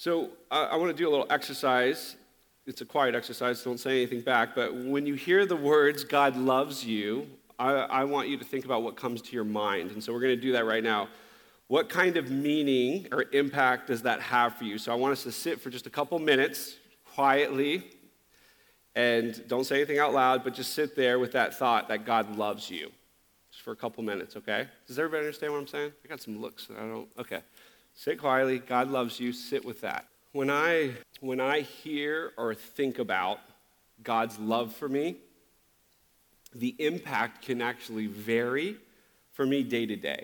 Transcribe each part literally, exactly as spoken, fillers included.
So I, I want to do a little exercise. It's a quiet exercise, so don't say anything back. But when you hear the words, God loves you, I, I want you to think about what comes to your mind. And so we're going to do that right now. What kind of meaning or impact does that have for you? So I want us to sit for just a couple minutes quietly, and don't say anything out loud, but just sit there with that thought that God loves you. Just for a couple minutes, okay? Does everybody understand what I'm saying? I got some looks. I don't, okay. Sit quietly. God loves you. Sit with that. When I, when I hear or think about God's love for me, the impact can actually vary for me day to day.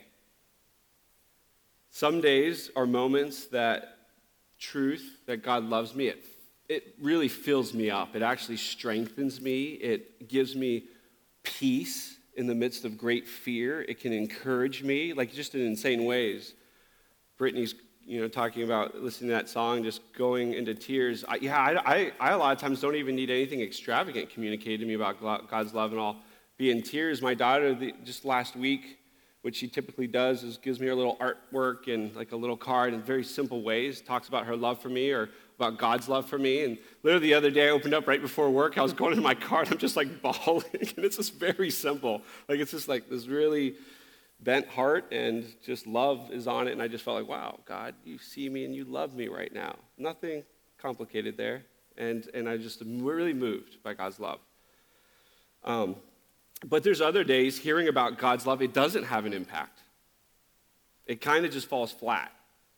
Some days are moments that truth, that God loves me, it, it really fills me up. It actually strengthens me. It gives me peace in the midst of great fear. It can encourage me, like just in insane ways. Brittany's, you know, talking about listening to that song, just going into tears. I, yeah, I, I, I a lot of times don't even need anything extravagant communicated to me about God's love, and I'll be in tears. My daughter, the, just last week, what she typically does is gives me her little artwork and like a little card in very simple ways, talks about her love for me or about God's love for me. And literally the other day I opened up right before work, I was going into my car and I'm just like bawling, and it's just very simple. Like it's just like this really bent heart and just love is on it, and I just felt like, wow, God, you see me and you love me right now. Nothing complicated there, and, and I just am really moved by God's love. Um, But there's other days, hearing about God's love, it doesn't have an impact. It kind of just falls flat.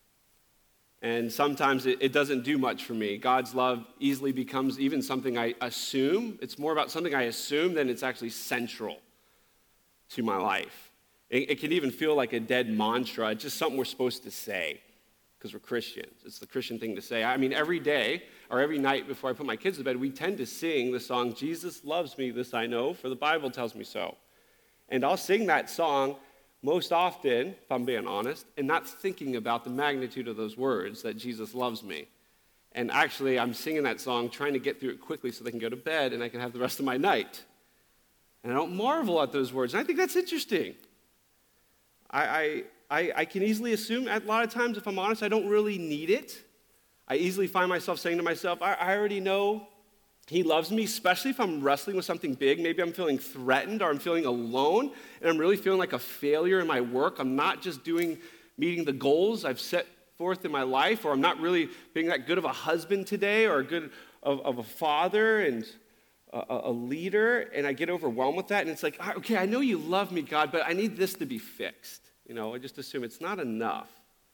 And sometimes it, it doesn't do much for me. God's love easily becomes even something I assume. It's more about something I assume than it's actually central to my life. It, it can even feel like a dead mantra. It's just something we're supposed to say because we're Christians. It's the Christian thing to say. I mean, every day or every night before I put my kids to bed, we tend to sing the song, Jesus loves me, this I know, for the Bible tells me so. And I'll sing that song most often, if I'm being honest, and not thinking about the magnitude of those words, that Jesus loves me. And actually, I'm singing that song, trying to get through it quickly so they can go to bed and I can have the rest of my night. And I don't marvel at those words. And I think that's interesting. I... I I, I can easily assume, a lot of times, if I'm honest, I don't really need it. I easily find myself saying to myself, I, I already know he loves me, especially if I'm wrestling with something big. Maybe I'm feeling threatened or I'm feeling alone, and I'm really feeling like a failure in my work. I'm not just doing, meeting the goals I've set forth in my life, or I'm not really being that good of a husband today or a good of, of a father and a, a leader, and I get overwhelmed with that, and it's like, okay, I know you love me, God, but I need this to be fixed. You know, I just assume it's not enough.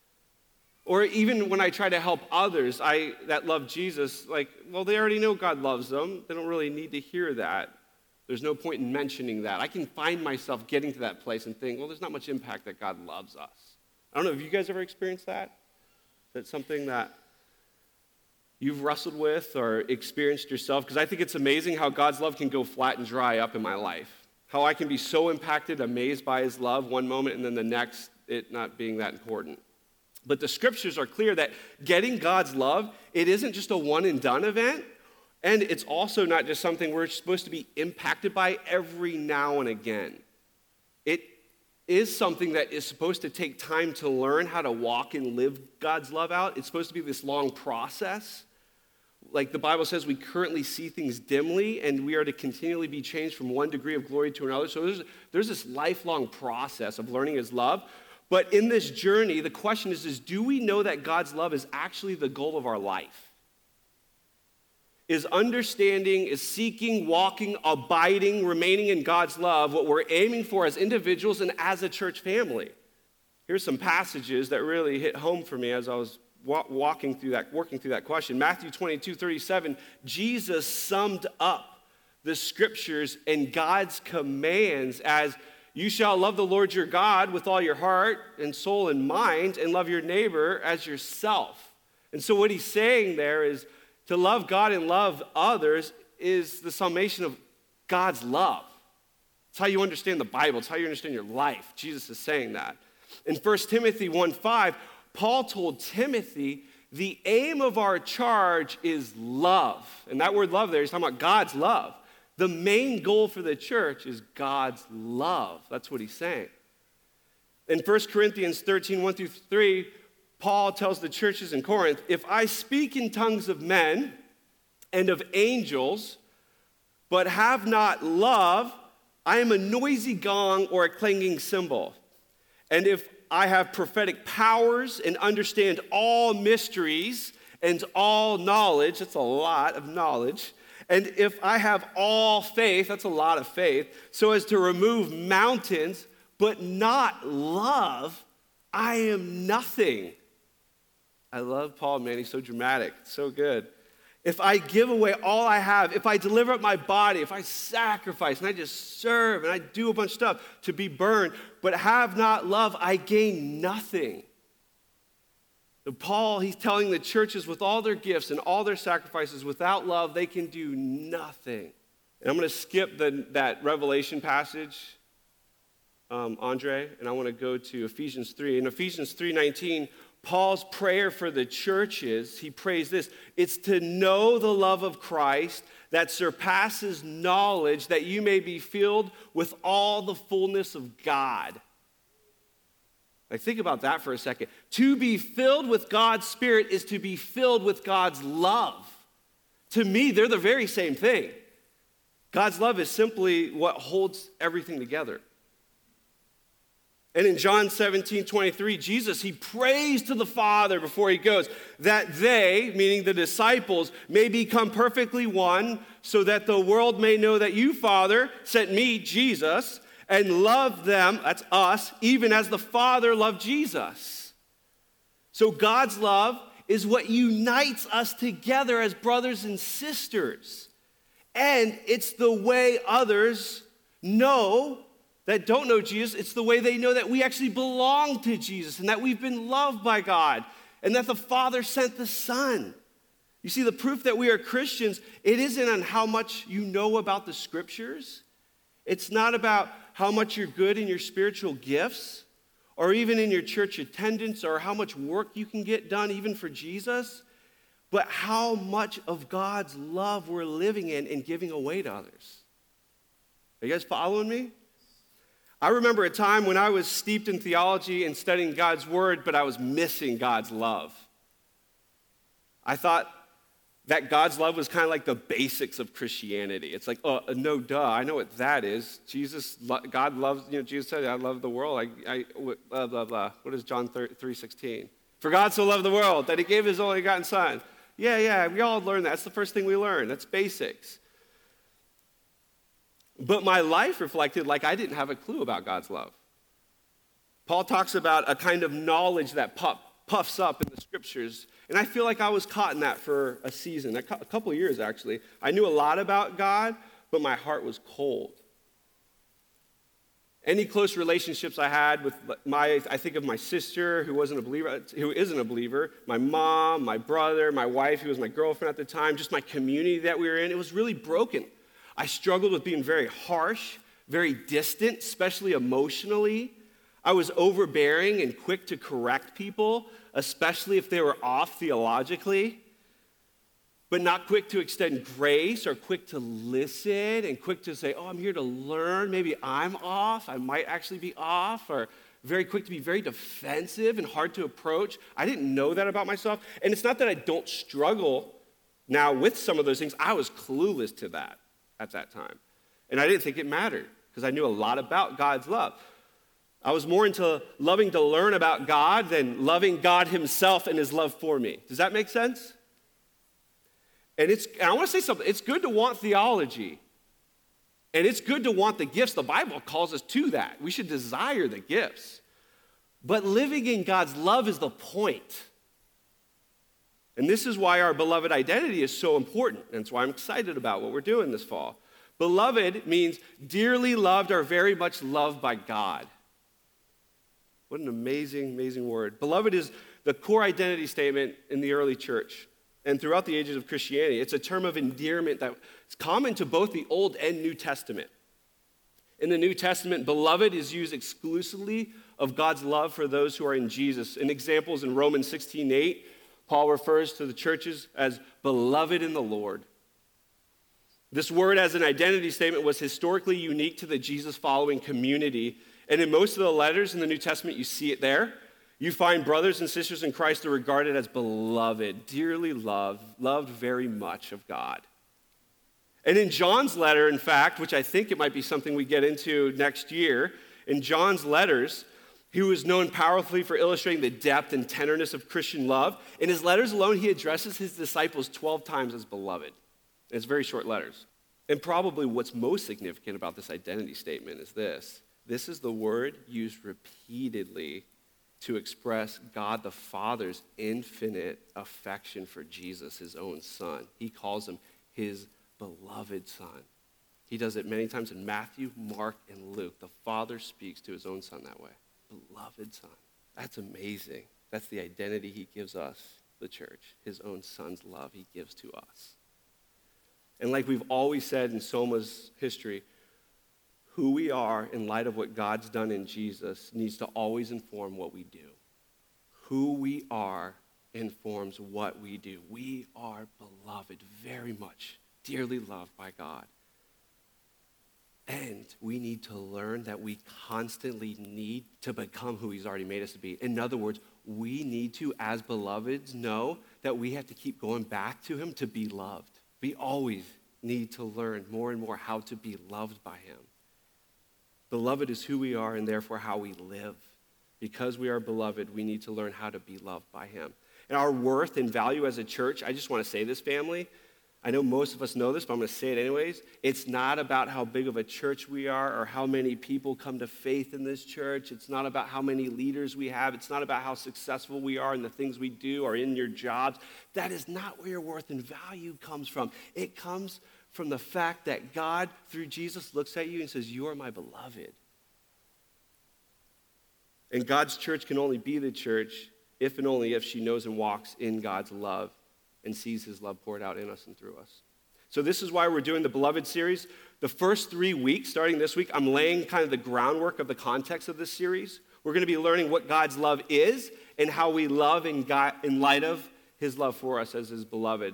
Or even when I try to help others I that love Jesus, like, well, they already know God loves them. They don't really need to hear that. There's no point in mentioning that. I can find myself getting to that place and think, well, there's not much impact that God loves us. I don't know, have you guys ever experienced that? Is that something that you've wrestled with or experienced yourself? Because I think it's amazing how God's love can go flat and dry up in my life. How I can be so impacted, amazed by his love one moment, and then the next, it not being that important. But the scriptures are clear that getting God's love, it isn't just a one and done event, and it's also not just something we're supposed to be impacted by every now and again. It is something that is supposed to take time to learn how to walk and live God's love out. It's supposed to be this long process. Like the Bible says, we currently see things dimly, and we are to continually be changed from one degree of glory to another. So there's, there's this lifelong process of learning his love. But in this journey, the question is, is, do we know that God's love is actually the goal of our life? Is understanding, is seeking, walking, abiding, remaining in God's love what we're aiming for as individuals and as a church family? Here's some passages that really hit home for me as I was walking through that, working through that question. Matthew twenty-two thirty-seven, Jesus summed up the scriptures and God's commands as, you shall love the Lord your God with all your heart and soul and mind, and love your neighbor as yourself. And so what he's saying there is to love God and love others is the summation of God's love. It's how you understand the Bible. It's how you understand your life. Jesus is saying that. In First Timothy one five, Paul told Timothy, the aim of our charge is love. And that word love there, he's talking about God's love. The main goal for the church is God's love. That's what he's saying. In First Corinthians thirteen, one through three, Paul tells the churches in Corinth, if I speak in tongues of men and of angels, but have not love, I am a noisy gong or a clanging cymbal. And if I have prophetic powers and understand all mysteries and all knowledge, that's a lot of knowledge, and if I have all faith, that's a lot of faith, so as to remove mountains, but not love, I am nothing. I love Paul, man. He's so dramatic. So good. If I give away all I have, if I deliver up my body, if I sacrifice and I just serve and I do a bunch of stuff to be burned, but have not love, I gain nothing. And Paul, he's telling the churches with all their gifts and all their sacrifices, without love, they can do nothing. And I'm going to skip the, that Revelation passage, um, Andre, and I want to go to Ephesians three. In Ephesians three nineteen, Paul's prayer for the churches, he prays this, it's to know the love of Christ that surpasses knowledge, that you may be filled with all the fullness of God. Like, think about that for a second. To be filled with God's Spirit is to be filled with God's love. To me, they're the very same thing. God's love is simply what holds everything together. And in John seventeen twenty-three, Jesus, he prays to the Father before he goes, that they, meaning the disciples, may become perfectly one, so that the world may know that you, Father, sent me, Jesus, and loved them, that's us, even as the Father loved Jesus. So God's love is what unites us together as brothers and sisters. And it's the way others know that don't know Jesus, it's the way they know that we actually belong to Jesus and that we've been loved by God and that the Father sent the Son. You see, the proof that we are Christians, it isn't on how much you know about the Scriptures. It's not about how much you're good in your spiritual gifts or even in your church attendance or how much work you can get done even for Jesus, but how much of God's love we're living in and giving away to others. Are you guys following me? I remember a time when I was steeped in theology and studying God's word, but I was missing God's love. I thought that God's love was kind of like the basics of Christianity. It's like, oh, no, duh, I know what that is. Jesus, God loves, you know, Jesus said, I love the world. I, I blah, blah, blah. What is John three sixteen? For God so loved the world that he gave his only begotten Son. Yeah, yeah, we all learn that. That's the first thing we learn. That's basics. But my life reflected like I didn't have a clue about God's love. Paul talks about a kind of knowledge that puff, puffs up in the Scriptures, and I feel like I was caught in that for a season, a couple of years actually. I knew a lot about God, but my heart was cold. Any close relationships I had with my, I think of my sister who wasn't a believer, who isn't a believer, my mom, my brother, my wife who was my girlfriend at the time, just my community that we were in, it was really broken. I struggled with being very harsh, very distant, especially emotionally. I was overbearing and quick to correct people, especially if they were off theologically, but not quick to extend grace or quick to listen and quick to say, oh, I'm here to learn. Maybe I'm off. I might actually be off, or very quick to be very defensive and hard to approach. I didn't know that about myself. And it's not that I don't struggle now with some of those things. I was clueless to that at that time. And I didn't think it mattered because I knew a lot about God's love. I was more into loving to learn about God than loving God himself and his love for me. Does that make sense? And it's and I want to say something. It's good to want theology. And it's good to want the gifts. The Bible calls us to that. We should desire the gifts. But living in God's love is the point. And this is why our beloved identity is so important. And it's why I'm excited about what we're doing this fall. Beloved means dearly loved or very much loved by God. What an amazing, amazing word. Beloved is the core identity statement in the early church and throughout the ages of Christianity. It's a term of endearment that's common to both the Old and New Testament. In the New Testament, beloved is used exclusively of God's love for those who are in Jesus. An example is in Romans sixteen eight. Paul refers to the churches as beloved in the Lord. This word as an identity statement was historically unique to the Jesus-following community. And in most of the letters in the New Testament, you see it there. You find brothers and sisters in Christ are regarded as beloved, dearly loved, loved very much of God. And in John's letter, in fact, which I think it might be something we get into next year, in John's letters, he was known powerfully for illustrating the depth and tenderness of Christian love. In his letters alone, he addresses his disciples twelve times as beloved. It's very short letters. And probably what's most significant about this identity statement is this. This is the word used repeatedly to express God the Father's infinite affection for Jesus, his own son. He calls him his beloved son. He does it many times in Matthew, Mark, and Luke. The Father speaks to his own son that way. Beloved son. That's amazing. That's the identity he gives us, the church. His own son's love he gives to us. And like we've always said in Soma's history, who we are in light of what God's done in Jesus needs to always inform what we do. Who we are informs what we do. We are beloved very much, dearly loved by God. And we need to learn that we constantly need to become who he's already made us to be. In other words, we need to, as beloveds, know that we have to keep going back to him to be loved. We always need to learn more and more how to be loved by him. Beloved is who we are and therefore how we live. Because we are beloved, we need to learn how to be loved by him. And our worth and value as a church, I just want to say this, family. I know most of us know this, but I'm going to say it anyways. It's not about how big of a church we are or how many people come to faith in this church. It's not about how many leaders we have. It's not about how successful we are in the things we do or in your jobs. That is not where your worth and value comes from. It comes from the fact that God, through Jesus, looks at you and says, you are my beloved. And God's church can only be the church if and only if she knows and walks in God's love and sees his love poured out in us and through us. So this is why we're doing the Beloved series. The first three weeks, starting this week, I'm laying kind of the groundwork of the context of this series. We're going to be learning what God's love is and how we love in, God, in light of his love for us as his beloved.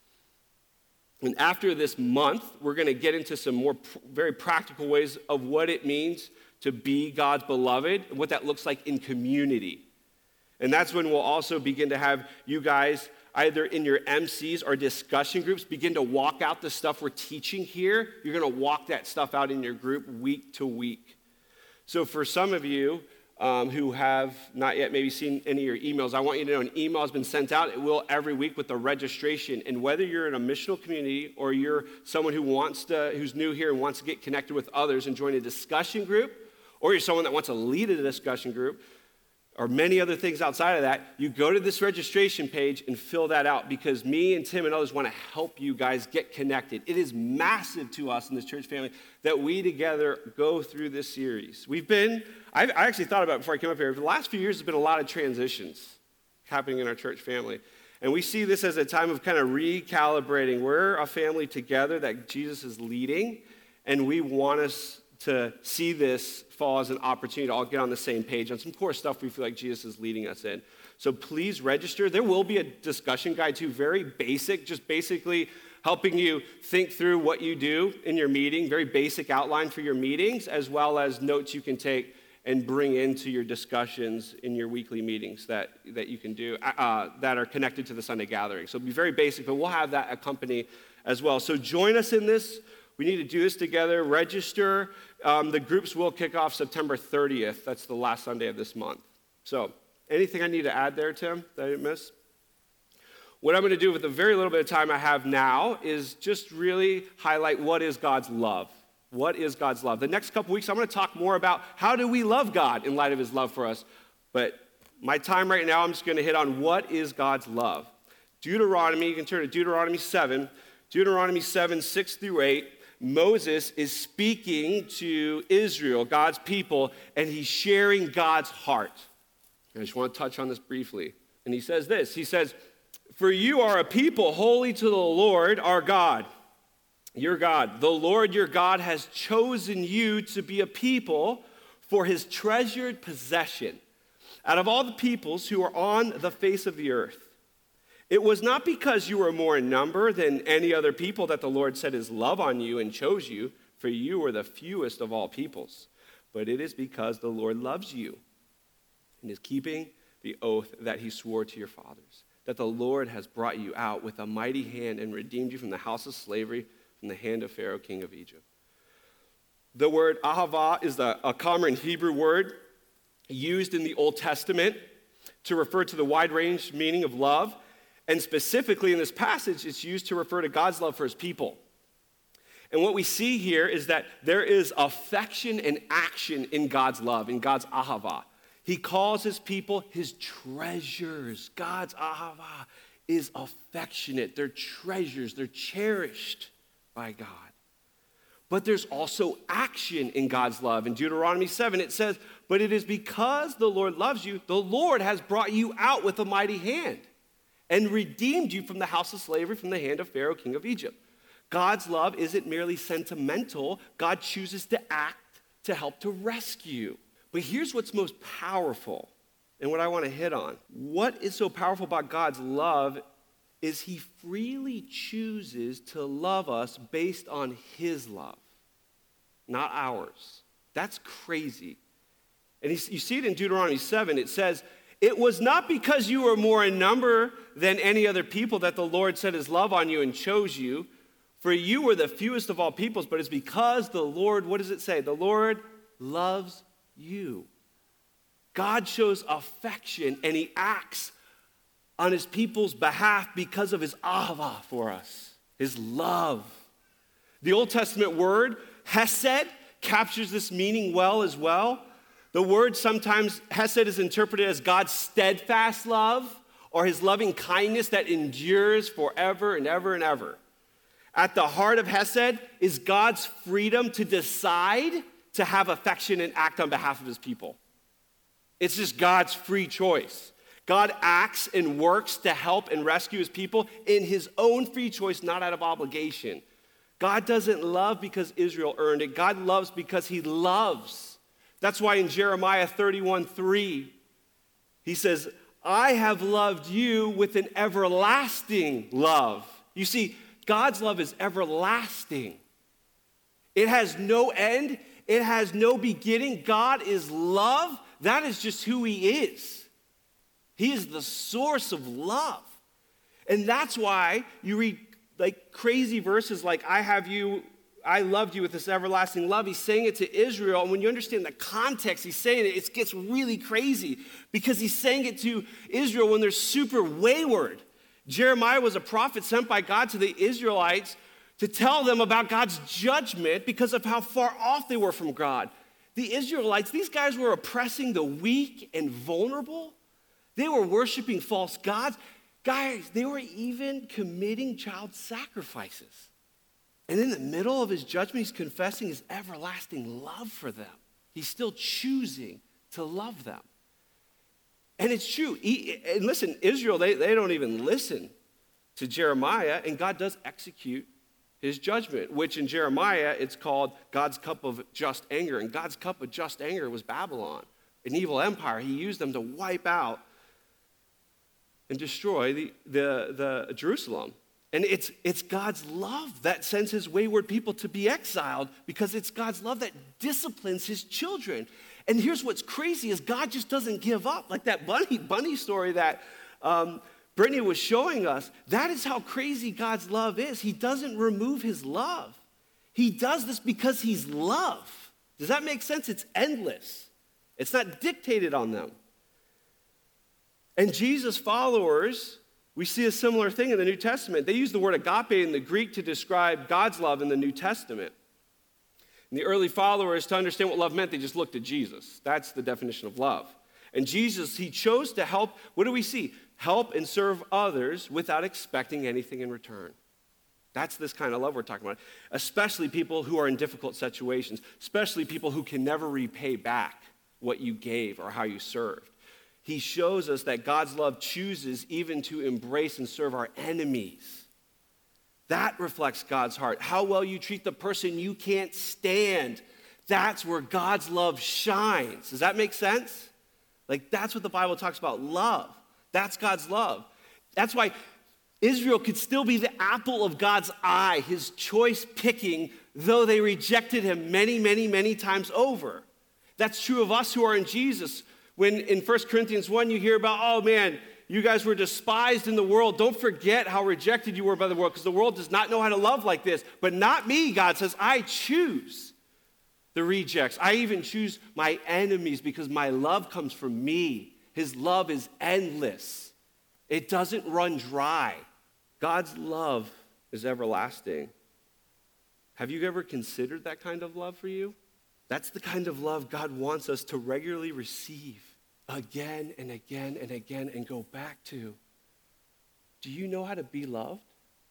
And after this month, we're going to get into some more pr- very practical ways of what it means to be God's beloved and what that looks like in community. And that's when we'll also begin to have you guys either in your M Cs or discussion groups begin to walk out the stuff we're teaching here. You're going to walk that stuff out in your group week to week. So for some of you um, who have not yet maybe seen any of your emails, I want you to know an email has been sent out. It will every week with the registration. And whether you're in a missional community or you're someone who wants to, who's new here and wants to get connected with others and join a discussion group, or you're someone that wants to lead a discussion group, or many other things outside of that, you go to this registration page and fill that out because me and Tim and others want to help you guys get connected. It is massive to us in this church family that we together go through this series. We've been, I actually thought about it before I came up here, for the last few years there's been a lot of transitions happening in our church family. And we see this as a time of kind of recalibrating. We're a family together that Jesus is leading, and we want us to see this fall as an opportunity to all get on the same page on some core stuff we feel like Jesus is leading us in. So please register. There will be a discussion guide too, very basic, just basically helping you think through what you do in your meeting, very basic outline for your meetings, as well as notes you can take and bring into your discussions in your weekly meetings that, that you can do uh, that are connected to the Sunday gathering. So it'll be very basic, but we'll have that accompany as well. So join us in this. We need to do this together. Register. Um, the groups will kick off September thirtieth. That's the last Sunday of this month. So anything I need to add there, Tim, that I didn't miss? What I'm going to do with the very little bit of time I have now is just really highlight what is God's love. What is God's love? The next couple weeks, I'm going to talk more about how do we love God in light of his love for us. But my time right now, I'm just going to hit on what is God's love. Deuteronomy, you can turn to Deuteronomy seven. Deuteronomy seven, six through eight. Moses is speaking to Israel, God's people, and he's sharing God's heart. I just want to touch on this briefly. And he says this, he says, "For you are a people holy to the Lord our God, your God. The Lord your God has chosen you to be a people for his treasured possession out of all the peoples who are on the face of the earth. It was not because you were more in number than any other people that the Lord set his love on you and chose you, for you were the fewest of all peoples. But it is because the Lord loves you and is keeping the oath that he swore to your fathers, that the Lord has brought you out with a mighty hand and redeemed you from the house of slavery, from the hand of Pharaoh, king of Egypt. The word ahava is a, a common Hebrew word used in the Old Testament to refer to the wide range meaning of love. And specifically in this passage, it's used to refer to God's love for his people. And what we see here is that there is affection and action in God's love, in God's ahava. He calls his people his treasures. God's ahava is affectionate. They're treasures. They're cherished by God. But there's also action in God's love. In Deuteronomy seven, it says, but it is because the Lord loves you, the Lord has brought you out with a mighty hand and redeemed you from the house of slavery, from the hand of Pharaoh, king of Egypt. God's love isn't merely sentimental. God chooses to act to help to rescue. But here's what's most powerful and what I want to hit on. What is so powerful about God's love is he freely chooses to love us based on his love, not ours. That's crazy. And you see it in Deuteronomy seven. It says, it was not because you were more in number than any other people that the Lord set his love on you and chose you. For you were the fewest of all peoples, but it's because the Lord, what does it say? The Lord loves you. God shows affection and he acts on his people's behalf because of his ahava for us, his love. The Old Testament word, hesed, captures this meaning well as well. The word sometimes, hesed is interpreted as God's steadfast love or his loving kindness that endures forever and ever and ever. At the heart of hesed is God's freedom to decide to have affection and act on behalf of his people. It's just God's free choice. God acts and works to help and rescue his people in his own free choice, not out of obligation. God doesn't love because Israel earned it. God loves because he loves. That's why in Jeremiah thirty-one three, he says, I have loved you with an everlasting love. You see, God's love is everlasting. It has no end. It has no beginning. God is love. That is just who he is. He is the source of love. And that's why you read like crazy verses like, I have you, I loved you with this everlasting love. He's saying it to Israel. And when you understand the context, he's saying it, it gets really crazy because he's saying it to Israel when they're super wayward. Jeremiah was a prophet sent by God to the Israelites to tell them about God's judgment because of how far off they were from God. The Israelites, these guys were oppressing the weak and vulnerable. They were worshiping false gods. Guys, they were even committing child sacrifices. And in the middle of his judgment, he's confessing his everlasting love for them. He's still choosing to love them. And it's true. He, and listen, Israel, they, they don't even listen to Jeremiah, and God does execute his judgment, which in Jeremiah, it's called God's cup of just anger. And God's cup of just anger was Babylon, an evil empire. He used them to wipe out and destroy the, the, the Jerusalem. And it's, it's God's love that sends his wayward people to be exiled because it's God's love that disciplines his children. And here's what's crazy is God just doesn't give up. Like that bunny, bunny story that um, Brittany was showing us, that is how crazy God's love is. He doesn't remove his love. He does this because he's love. Does that make sense? It's endless. It's not dictated on them. And Jesus' followers, we see a similar thing in the New Testament. They use the word agape in the Greek to describe God's love in the New Testament. And the early followers, to understand what love meant, they just looked at Jesus. That's the definition of love. And Jesus, he chose to help, what do we see? Help and serve others without expecting anything in return. That's this kind of love we're talking about. Especially people who are in difficult situations. Especially people who can never repay back what you gave or how you served. He shows us that God's love chooses even to embrace and serve our enemies. That reflects God's heart. How well you treat the person you can't stand. That's where God's love shines. Does that make sense? Like, that's what the Bible talks about, love. That's God's love. That's why Israel could still be the apple of God's eye, his choice picking, though they rejected him many, many, many times over. That's true of us who are in Jesus. When in First Corinthians one you hear about, oh man, you guys were despised in the world. Don't forget how rejected you were by the world, because the world does not know how to love like this. But not me, God says. I choose the rejects. I even choose my enemies because my love comes from me. His love is endless. It doesn't run dry. God's love is everlasting. Have you ever considered that kind of love for you? That's the kind of love God wants us to regularly receive again and again and again and go back to. Do you know how to be loved?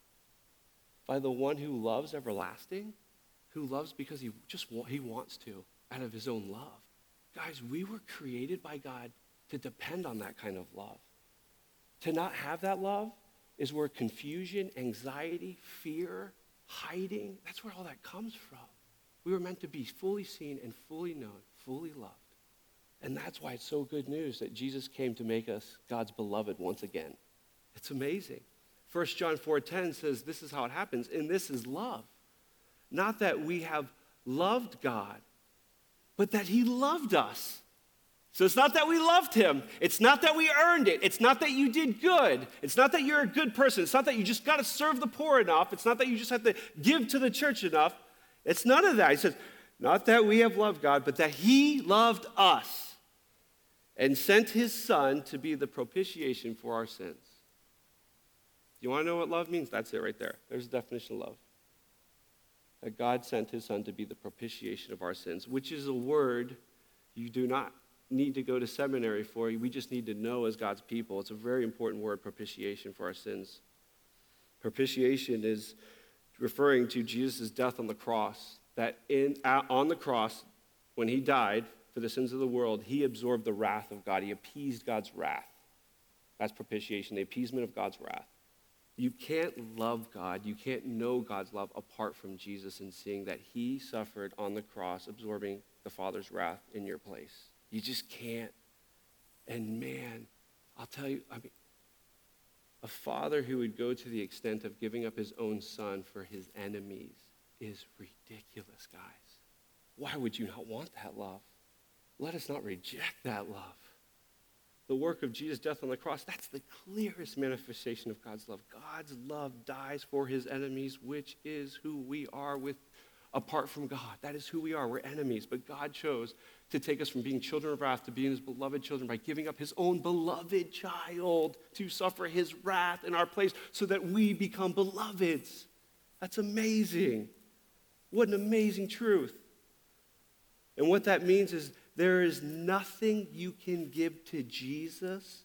By the one who loves everlasting, who loves because he just he wants to out of his own love. Guys, we were created by God to depend on that kind of love. To not have that love is where confusion, anxiety, fear, hiding, that's where all that comes from. We were meant to be fully seen and fully known, fully loved. And that's why it's so good news that Jesus came to make us God's beloved once again. It's amazing. First John four ten says this is how it happens, and this is love. Not that we have loved God, but that he loved us. So it's not that we loved him. It's not that we earned it. It's not that you did good. It's not that you're a good person. It's not that you just got to serve the poor enough. It's not that you just have to give to the church enough. It's none of that. He says, not that we have loved God, but that he loved us and sent his son to be the propitiation for our sins. You want to know what love means? That's it right there. There's the definition of love. That God sent his son to be the propitiation of our sins, which is a word you do not need to go to seminary for. We just need to know as God's people. It's a very important word, propitiation for our sins. Propitiation is referring to Jesus' death on the cross, that in on the cross, when he died for the sins of the world, he absorbed the wrath of God. He appeased God's wrath. That's propitiation, the appeasement of God's wrath. You can't love God, you can't know God's love apart from Jesus and seeing that he suffered on the cross, absorbing the Father's wrath in your place. You just can't. And man, I'll tell you, I mean, a father who would go to the extent of giving up his own son for his enemies is ridiculous, guys. Why would you not want that love? Let us not reject that love. The work of Jesus' death on the cross, that's the clearest manifestation of God's love. God's love dies for his enemies, which is who we are with apart from God. That is who we are. We're enemies. But God chose to take us from being children of wrath to being his beloved children by giving up his own beloved child to suffer his wrath in our place so that we become beloveds. That's amazing. What an amazing truth. And what that means is there is nothing you can give to Jesus.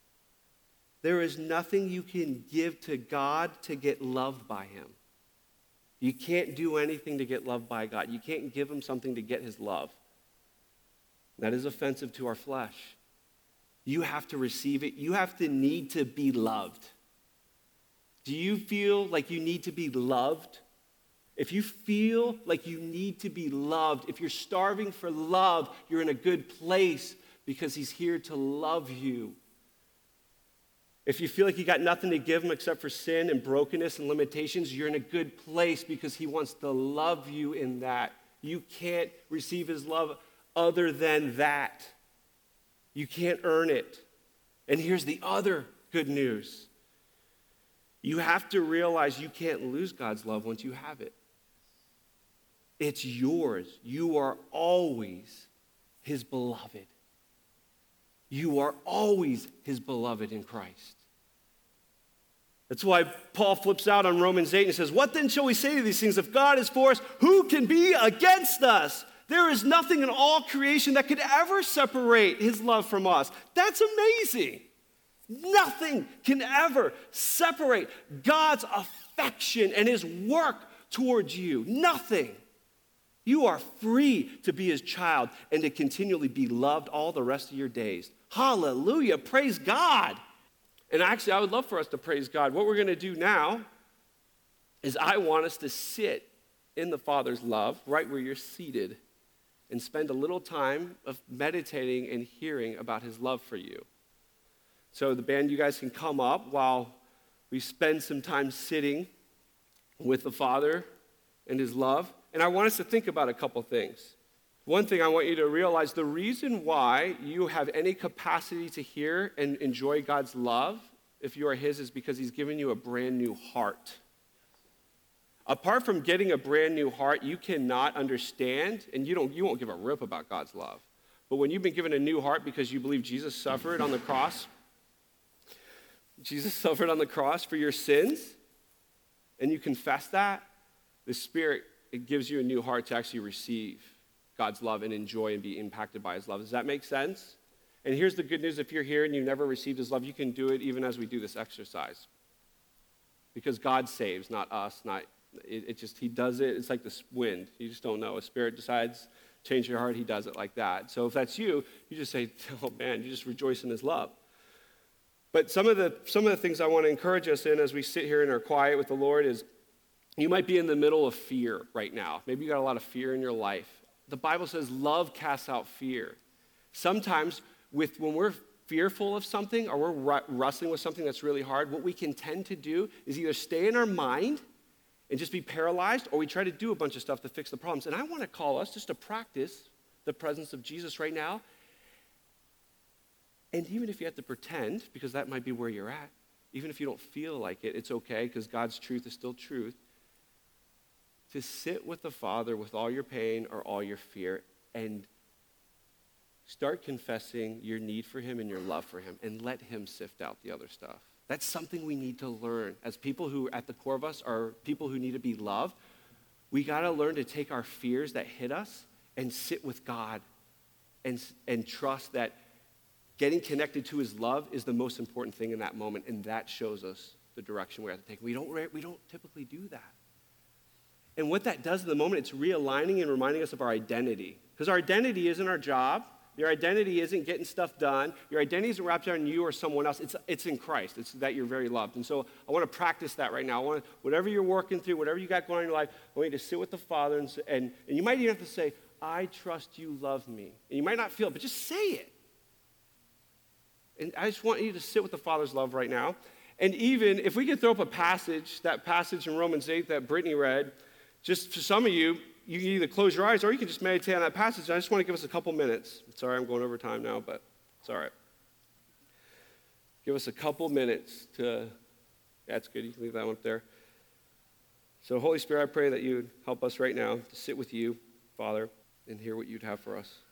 There is nothing you can give to God to get loved by him. You can't do anything to get loved by God. You can't give him something to get his love. That is offensive to our flesh. You have to receive it. You have to need to be loved. Do you feel like you need to be loved? If you feel like you need to be loved, if you're starving for love, you're in a good place because he's here to love you. If you feel like you got nothing to give him except for sin and brokenness and limitations, you're in a good place because he wants to love you in that. You can't receive his love other than that. You can't earn it. And here's the other good news. You have to realize you can't lose God's love once you have it. It's yours. You are always his beloved. You are always his beloved in Christ. That's why Paul flips out on Romans eight and says, what then shall we say to these things? If God is for us, who can be against us? There is nothing in all creation that could ever separate his love from us. That's amazing. Nothing can ever separate God's affection and his work towards you. Nothing. You are free to be his child and to continually be loved all the rest of your days. Hallelujah. Praise God. And actually, I would love for us to praise God. What we're going to do now is I want us to sit in the Father's love right where you're seated and spend a little time of meditating and hearing about his love for you. So the band, you guys can come up while we spend some time sitting with the Father and his love. And I want us to think about a couple things. One thing I want you to realize, the reason why you have any capacity to hear and enjoy God's love, if you are his, is because he's given you a brand new heart. Apart from getting a brand new heart, you cannot understand, and you don't you won't give a rip about God's love. But when you've been given a new heart because you believe Jesus suffered on the cross, Jesus suffered on the cross for your sins, and you confess that, the Spirit, it gives you a new heart to actually receive God's love and enjoy and be impacted by his love. Does that make sense? And here's the good news. If you're here and you've never received his love, you can do it even as we do this exercise. Because God saves, not us, not it, it just, he does it. It's like the wind. You just don't know. A spirit decides, change your heart, he does it like that. So if that's you, you just say, oh man, you just rejoice in his love. But some of the some of the things I want to encourage us in as we sit here and are quiet with the Lord is, you might be in the middle of fear right now. Maybe you got a lot of fear in your life. The Bible says love casts out fear. Sometimes with when we're fearful of something or we're wrestling with something that's really hard, what we can tend to do is either stay in our mind and just be paralyzed, or we try to do a bunch of stuff to fix the problems. And I want to call us just to practice the presence of Jesus right now. And even if you have to pretend, because that might be where you're at, even if you don't feel like it, it's okay, because God's truth is still truth. To sit with the Father with all your pain or all your fear and start confessing your need for him and your love for him, and let him sift out the other stuff. That's something we need to learn. As people who, at the core of us, are people who need to be loved, we got to learn to take our fears that hit us and sit with God and, and trust that getting connected to his love is the most important thing in that moment, and that shows us the direction we have to take. We don't, we don't typically do that. And what that does in the moment, it's realigning and reminding us of our identity. Because our identity isn't our job. Your identity isn't getting stuff done. Your identity isn't wrapped around you or someone else. It's, it's in Christ. It's that you're very loved. And so I want to practice that right now. I want to, whatever you're working through, whatever you got going on in your life, I want you to sit with the Father, and, and, and you might even have to say, I trust you love me. And you might not feel it, but just say it. And I just want you to sit with the Father's love right now. And even if we could throw up a passage, that passage in Romans eight that Brittany read, just for some of you, you can either close your eyes or you can just meditate on that passage. I just want to give us a couple minutes. Sorry, I'm going over time now, but it's all right. Give us a couple minutes to, that's good, you can leave that one up there. So Holy Spirit, I pray that you would help us right now to sit with you, Father, and hear what you'd have for us.